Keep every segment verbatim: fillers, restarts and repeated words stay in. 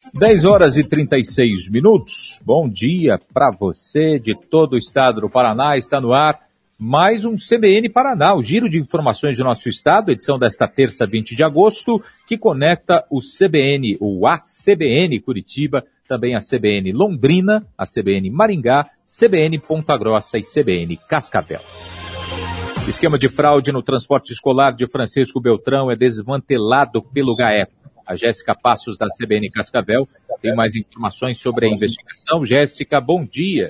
dez horas e trinta e seis minutos. Bom dia para você de todo o estado do Paraná. Está no ar mais um C B N Paraná, o giro de informações do nosso estado, edição desta terça, vinte de agosto, que conecta o C B N, o A C B N Curitiba, também a C B N Londrina, a C B N Maringá, C B N Ponta Grossa e C B N Cascavel. Esquema de fraude no transporte escolar de Francisco Beltrão é desmantelado pelo GAECO. A Jéssica Passos, da C B N Cascavel, tem mais informações sobre a investigação. Jéssica, bom dia.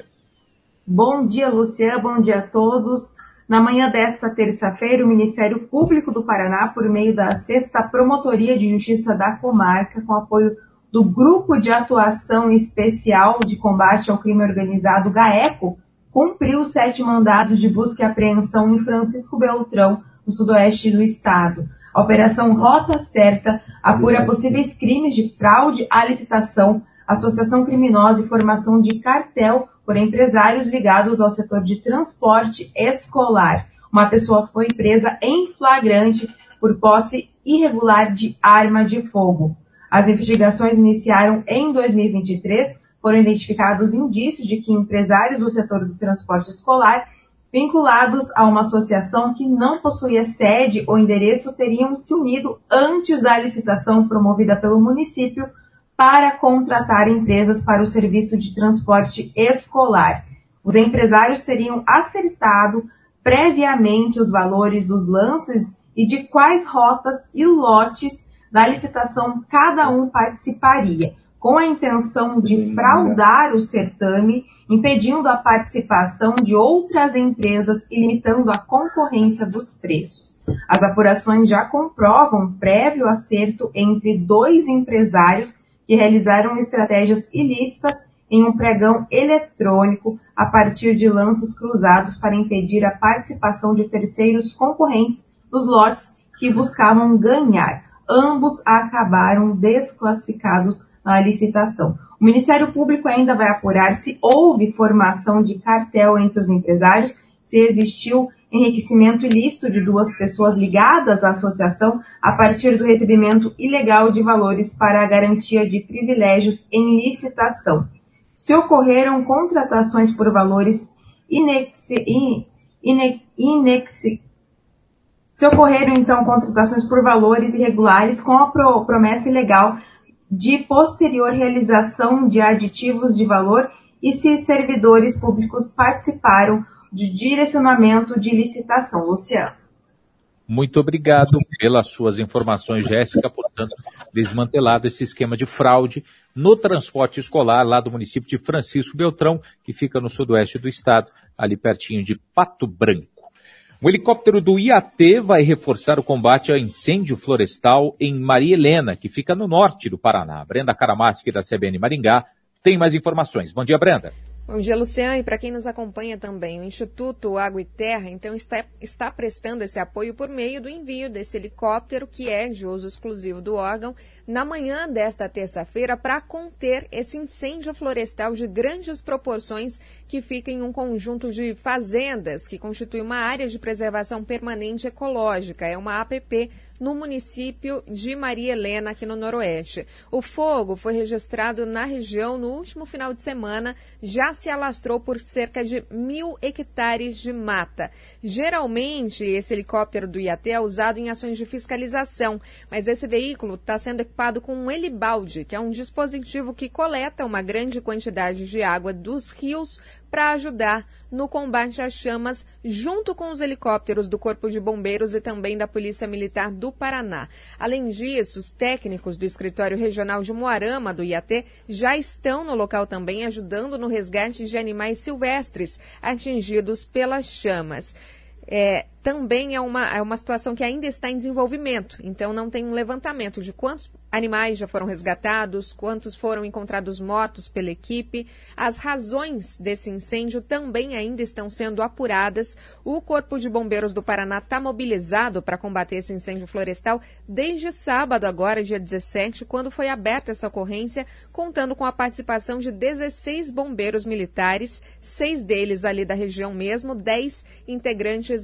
Bom dia, Luciano. Bom dia a todos. Na manhã desta terça-feira, o Ministério Público do Paraná, por meio da sexta Promotoria de Justiça da Comarca, com apoio do Grupo de Atuação Especial de Combate ao Crime Organizado, GAECO, cumpriu sete mandados de busca e apreensão em Francisco Beltrão, no sudoeste do estado. A Operação Rota Certa apura possíveis crimes de fraude à licitação, associação criminosa e formação de cartel por empresários ligados ao setor de transporte escolar. Uma pessoa foi presa em flagrante por posse irregular de arma de fogo. As investigações iniciaram em dois mil e vinte e três, foram identificados indícios de que empresários do setor do transporte escolar, vinculados a uma associação que não possuía sede ou endereço, teriam se unido antes da licitação promovida pelo município para contratar empresas para o serviço de transporte escolar. Os empresários teriam acertado previamente os valores dos lances e de quais rotas e lotes da licitação cada um participaria, com a intenção de fraudar o certame, impedindo a participação de outras empresas e limitando a concorrência dos preços. As apurações já comprovam prévio acerto entre dois empresários que realizaram estratégias ilícitas em um pregão eletrônico a partir de lances cruzados para impedir a participação de terceiros concorrentes nos lotes que buscavam ganhar. Ambos acabaram desclassificados na licitação. O Ministério Público ainda vai apurar se houve formação de cartel entre os empresários, se existiu enriquecimento ilícito de duas pessoas ligadas à associação a partir do recebimento ilegal de valores para a garantia de privilégios em licitação. Se ocorreram contratações por valores inexi, in, in, inexi, se ocorreram então contratações por valores irregulares com a pro, promessa ilegal de posterior realização de aditivos de valor e se servidores públicos participaram de direcionamento de licitação. Luciano. Muito obrigado pelas suas informações, Jéssica. Portanto, desmantelado esse esquema de fraude no transporte escolar lá do município de Francisco Beltrão, que fica no sudoeste do estado, ali pertinho de Pato Branco. Um helicóptero do I A T vai reforçar o combate a incêndio florestal em Maria Helena, que fica no norte do Paraná. Brenda Karamaschi, da C B N Maringá, tem mais informações. Bom dia, Brenda. Bom dia, Luciano, e para quem nos acompanha também, o Instituto Água e Terra, então, está, está prestando esse apoio por meio do envio desse helicóptero, que é de uso exclusivo do órgão, na manhã desta terça-feira, para conter esse incêndio florestal de grandes proporções que fica em um conjunto de fazendas, que constitui uma área de preservação permanente ecológica, é uma A P P, no município de Maria Helena, aqui no Noroeste. O fogo foi registrado na região no último final de semana, já se alastrou por cerca de mil hectares de mata. Geralmente, esse helicóptero do I A T é usado em ações de fiscalização, mas esse veículo está sendo equipado com um helibalde, que é um dispositivo que coleta uma grande quantidade de água dos rios para ajudar no combate às chamas, junto com os helicópteros do Corpo de Bombeiros e também da Polícia Militar do Paraná. Além disso, os técnicos do Escritório Regional de Moarama, do I A T, já estão no local também ajudando no resgate de animais silvestres atingidos pelas chamas. É, também é uma, é uma situação que ainda está em desenvolvimento, então não tem um levantamento de quantos animais já foram resgatados, quantos foram encontrados mortos pela equipe. As razões desse incêndio também ainda estão sendo apuradas. O Corpo de Bombeiros do Paraná está mobilizado para combater esse incêndio florestal desde sábado agora, dia dezessete, quando foi aberta essa ocorrência, contando com a participação de dezesseis bombeiros militares, seis deles ali da região mesmo, dez integrantes da Força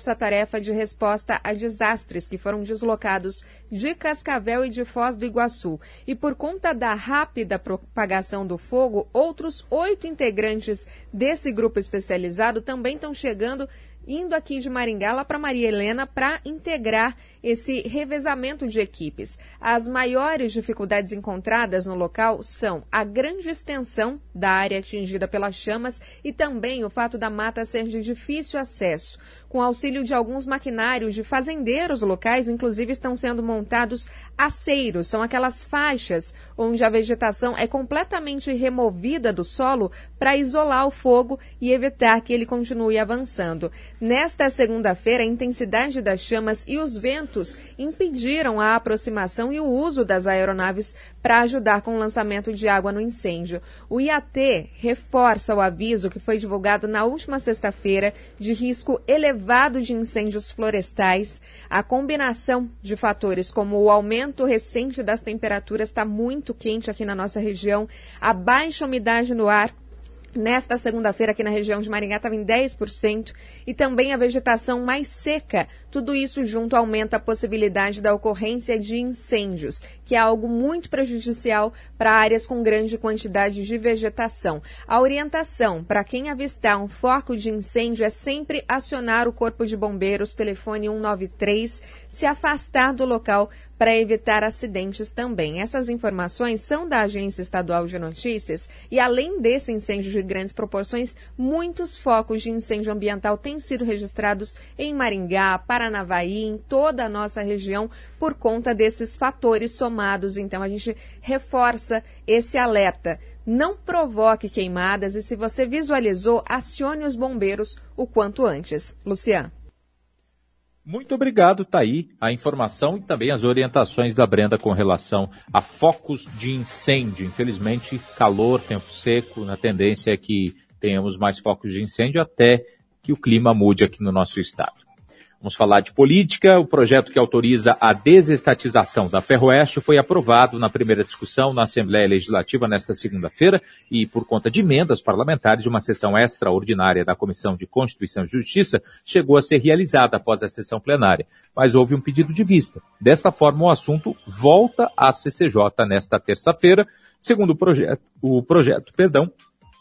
força-tarefa de resposta a desastres que foram deslocados de Cascavel e de Foz do Iguaçu. E por conta da rápida propagação do fogo, outros oito integrantes desse grupo especializado também estão chegando, indo aqui de Maringá lá para Maria Helena para integrar esse revezamento de equipes. As maiores dificuldades encontradas no local são a grande extensão da área atingida pelas chamas e também o fato da mata ser de difícil acesso. Com auxílio de alguns maquinários de fazendeiros locais, inclusive estão sendo montados aceiros, são aquelas faixas onde a vegetação é completamente removida do solo para isolar o fogo e evitar que ele continue avançando. Nesta segunda-feira, a intensidade das chamas e os ventos impediram a aproximação e o uso das aeronaves para ajudar com o lançamento de água no incêndio. O I A T reforça o aviso que foi divulgado na última sexta-feira de risco elevado de incêndios florestais. A combinação de fatores como o aumento recente das temperaturas, está muito quente aqui na nossa região, a baixa umidade no ar. Nesta segunda-feira aqui na região de Maringá estava em dez por cento e também a vegetação mais seca. Tudo isso junto aumenta a possibilidade da ocorrência de incêndios, que é algo muito prejudicial para áreas com grande quantidade de vegetação. A orientação para quem avistar um foco de incêndio é sempre acionar o Corpo de Bombeiros, telefone um nove três, se afastar do local para evitar acidentes também. Essas informações são da Agência Estadual de Notícias e, além desse incêndio de grandes proporções, muitos focos de incêndio ambiental têm sido registrados em Maringá, Paranavaí, em toda a nossa região, por conta desses fatores somados. Então, a gente reforça esse alerta. Não provoque queimadas e, se você visualizou, acione os bombeiros o quanto antes. Luciano. Muito obrigado, tá aí a informação e também as orientações da Brenda com relação a focos de incêndio. Infelizmente, calor, tempo seco, na tendência é que tenhamos mais focos de incêndio até que o clima mude aqui no nosso estado. Vamos falar de política. O projeto que autoriza a desestatização da Ferroeste foi aprovado na primeira discussão na Assembleia Legislativa nesta segunda-feira e, por conta de emendas parlamentares, uma sessão extraordinária da Comissão de Constituição e Justiça chegou a ser realizada após a sessão plenária, mas houve um pedido de vista. Desta forma, o assunto volta à C C J nesta terça-feira. Segundo o projeto, o projeto, perdão,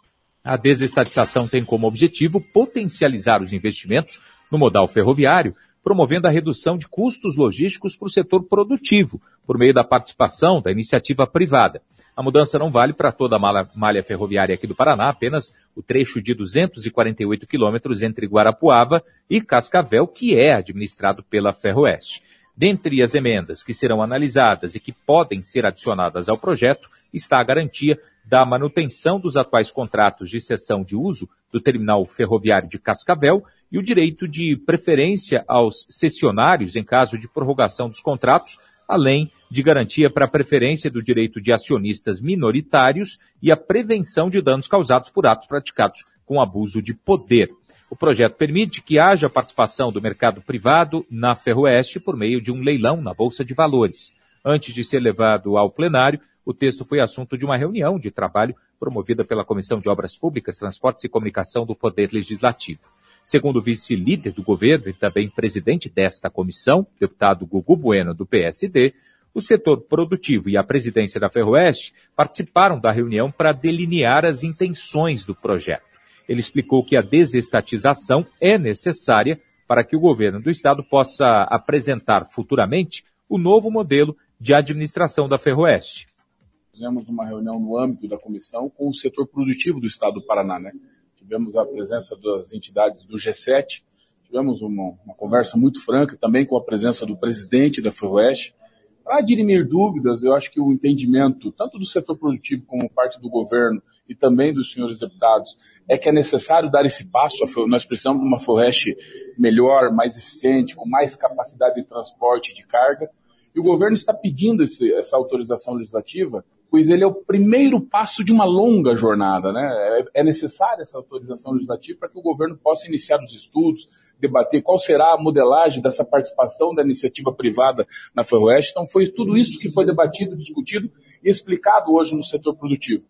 a desestatização tem como objetivo potencializar os investimentos no modal ferroviário, promovendo a redução de custos logísticos para o setor produtivo, por meio da participação da iniciativa privada. A mudança não vale para toda a malha, malha ferroviária aqui do Paraná, apenas o trecho de duzentos e quarenta e oito quilômetros entre Guarapuava e Cascavel, que é administrado pela Ferroeste. Dentre as emendas que serão analisadas e que podem ser adicionadas ao projeto, está a garantia da manutenção dos atuais contratos de cessão de uso do terminal ferroviário de Cascavel e o direito de preferência aos cessionários em caso de prorrogação dos contratos, além de garantia para a preferência do direito de acionistas minoritários e a prevenção de danos causados por atos praticados com abuso de poder. O projeto permite que haja participação do mercado privado na Ferroeste por meio de um leilão na Bolsa de Valores. Antes de ser levado ao plenário, o texto foi assunto de uma reunião de trabalho promovida pela Comissão de Obras Públicas, Transportes e Comunicação do Poder Legislativo. Segundo o vice-líder do governo e também presidente desta comissão, deputado Gugu Bueno, do P S D, o setor produtivo e a presidência da Ferroeste participaram da reunião para delinear as intenções do projeto. Ele explicou que a desestatização é necessária para que o governo do estado possa apresentar futuramente o novo modelo de administração da Ferroeste. Fizemos uma reunião no âmbito da comissão com o setor produtivo do estado do Paraná, né? Tivemos a presença das entidades do G sete, tivemos uma, uma conversa muito franca também com a presença do presidente da Ferroeste. Para dirimir dúvidas, eu acho que o entendimento, tanto do setor produtivo como parte do governo e também dos senhores deputados, é que é necessário dar esse passo. Nós precisamos de uma Ferroeste melhor, mais eficiente, com mais capacidade de transporte e de carga. E o governo está pedindo esse, essa autorização legislativa, pois ele é o primeiro passo de uma longa jornada, né? É, é necessária essa autorização legislativa para que o governo possa iniciar os estudos, debater qual será a modelagem dessa participação da iniciativa privada na Ferroeste. Então foi tudo isso que foi debatido, discutido e explicado hoje no setor produtivo.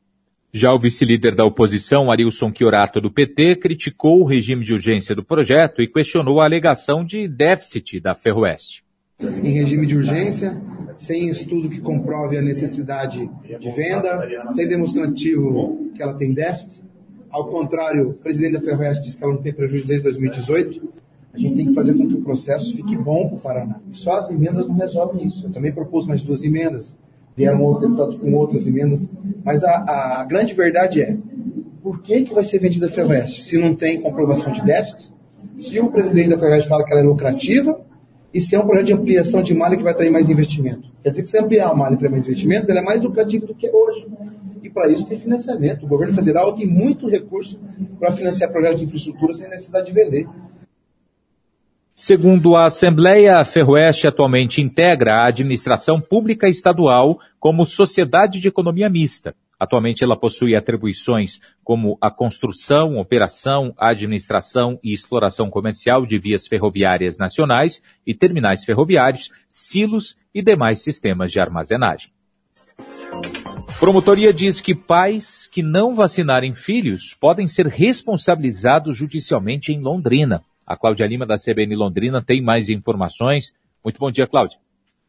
Já o vice-líder da oposição, Arilson Chiorato, do P T, criticou o regime de urgência do projeto e questionou a alegação de déficit da Ferroeste. Em regime de urgência, sem estudo que comprove a necessidade de venda, sem demonstrativo que ela tem déficit. Ao contrário, o presidente da Ferroeste disse que ela não tem prejuízo desde dois mil e dezoito. A gente tem que fazer com que o processo fique bom para o Paraná. Só as emendas não resolvem isso. Eu também propus mais duas emendas, vieram outros deputados com outras emendas, mas a, a grande verdade é, por que, que vai ser vendida a Ferroeste se não tem comprovação de déficit, se o presidente da Ferroeste fala que ela é lucrativa, e se é um projeto de ampliação de malha que vai trazer mais investimento? Quer dizer que se ampliar a malha e trazer mais investimento, ela é mais lucrativa do que hoje. E para isso tem financiamento. O governo federal tem muito recurso para financiar projetos de infraestrutura sem necessidade de vender. Segundo a Assembleia, a Ferroeste atualmente integra a administração pública estadual como sociedade de economia mista. Atualmente ela possui atribuições como a construção, operação, administração e exploração comercial de vias ferroviárias nacionais e terminais ferroviários, silos e demais sistemas de armazenagem. Promotoria diz que pais que não vacinarem filhos podem ser responsabilizados judicialmente em Londrina. A Cláudia Lima, da C B N Londrina, tem mais informações. Muito bom dia, Cláudia.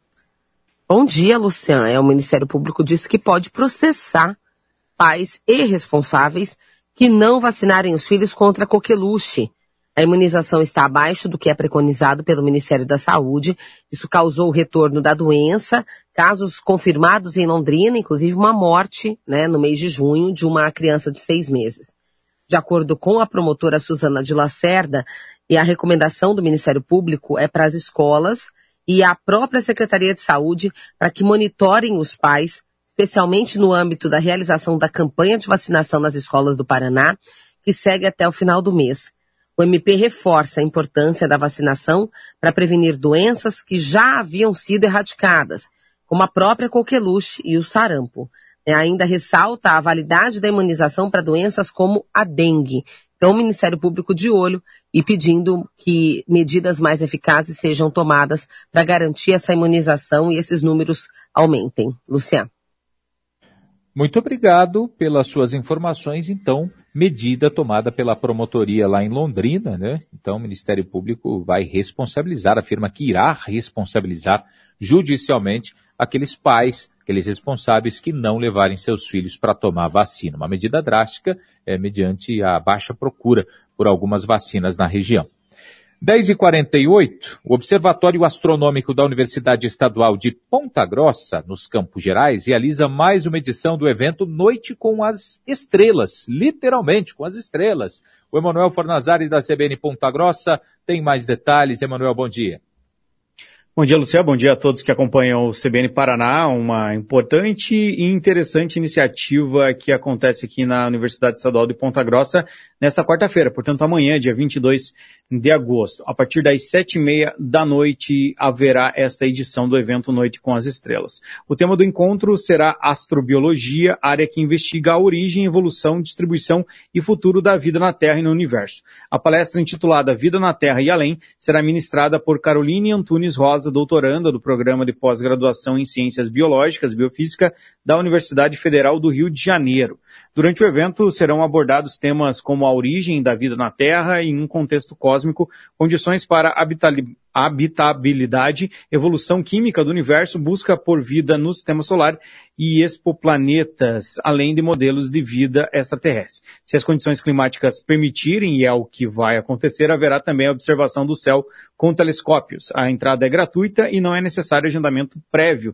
Bom dia, Luciano. É, o Ministério Público disse que pode processar pais e responsáveis que não vacinarem os filhos contra a coqueluche. A imunização está abaixo do que é preconizado pelo Ministério da Saúde. Isso causou o retorno da doença, casos confirmados em Londrina, inclusive uma morte, né, no mês de junho, de uma criança de seis meses. De acordo com a promotora Suzana de Lacerda, e a recomendação do Ministério Público é para as escolas e a própria Secretaria de Saúde para que monitorem os pais, especialmente no âmbito da realização da campanha de vacinação nas escolas do Paraná, que segue até o final do mês. O M P reforça a importância da vacinação para prevenir doenças que já haviam sido erradicadas, como a própria coqueluche e o sarampo. Ainda ressalta a validade da imunização para doenças como a dengue. Então, o Ministério Público de olho e pedindo que medidas mais eficazes sejam tomadas para garantir essa imunização e esses números aumentem. Luciano. Muito obrigado pelas suas informações. Então, medida tomada pela promotoria lá em Londrina, né? Então, o Ministério Público vai responsabilizar, afirma que irá responsabilizar judicialmente aqueles pais, aqueles responsáveis que não levarem seus filhos para tomar vacina. Uma medida drástica é mediante a baixa procura por algumas vacinas na região. dez e quarenta e oito, o Observatório Astronômico da Universidade Estadual de Ponta Grossa, nos Campos Gerais, realiza mais uma edição do evento Noite com as Estrelas, literalmente com as estrelas. O Emanuel Fornazari, da C B N Ponta Grossa, tem mais detalhes. Emanuel, bom dia. Bom dia, Luciano. Bom dia a todos que acompanham o C B N Paraná, uma importante e interessante iniciativa que acontece aqui na Universidade Estadual de Ponta Grossa nesta quarta-feira, portanto amanhã, dia vinte e dois de agosto. A partir das sete e meia da noite haverá esta edição do evento Noite com as Estrelas. O tema do encontro será Astrobiologia, área que investiga a origem, evolução, distribuição e futuro da vida na Terra e no Universo. A palestra intitulada Vida na Terra e Além será ministrada por Caroline Antunes Rosa, doutoranda do Programa de Pós-Graduação em Ciências Biológicas e Biofísica da Universidade Federal do Rio de Janeiro. Durante o evento serão abordados temas como a origem da vida na Terra em um contexto cósmico, condições para habitabilidade, evolução química do universo, busca por vida no sistema solar e exoplanetas, além de modelos de vida extraterrestre. Se as condições climáticas permitirem, e é o que vai acontecer, haverá também a observação do céu com telescópios. A entrada é gratuita e não é necessário agendamento prévio.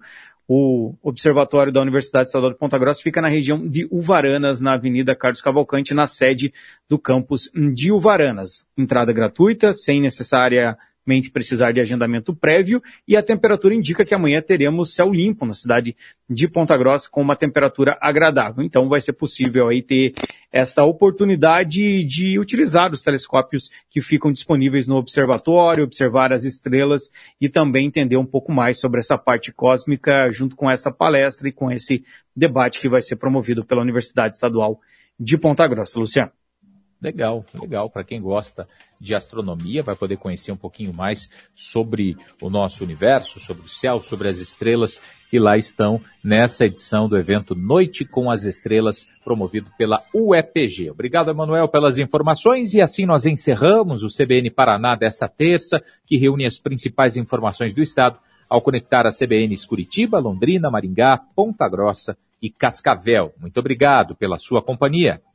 O Observatório da Universidade Estadual de Ponta Grossa fica na região de Uvaranas, na Avenida Carlos Cavalcante, na sede do campus de Uvaranas. Entrada gratuita, sem necessariamente precisar de agendamento prévio, e a temperatura indica que amanhã teremos céu limpo na cidade de Ponta Grossa com uma temperatura agradável. Então vai ser possível aí ter essa oportunidade de utilizar os telescópios que ficam disponíveis no observatório, observar as estrelas e também entender um pouco mais sobre essa parte cósmica junto com essa palestra e com esse debate que vai ser promovido pela Universidade Estadual de Ponta Grossa. Luciano. Legal, legal. Para quem gosta de astronomia, vai poder conhecer um pouquinho mais sobre o nosso universo, sobre o céu, sobre as estrelas que lá estão nessa edição do evento Noite com as Estrelas, promovido pela U E P G. Obrigado, Emanuel, pelas informações, e assim nós encerramos o C B N Paraná desta terça, que reúne as principais informações do estado ao conectar a C B Ns Curitiba, Londrina, Maringá, Ponta Grossa e Cascavel. Muito obrigado pela sua companhia.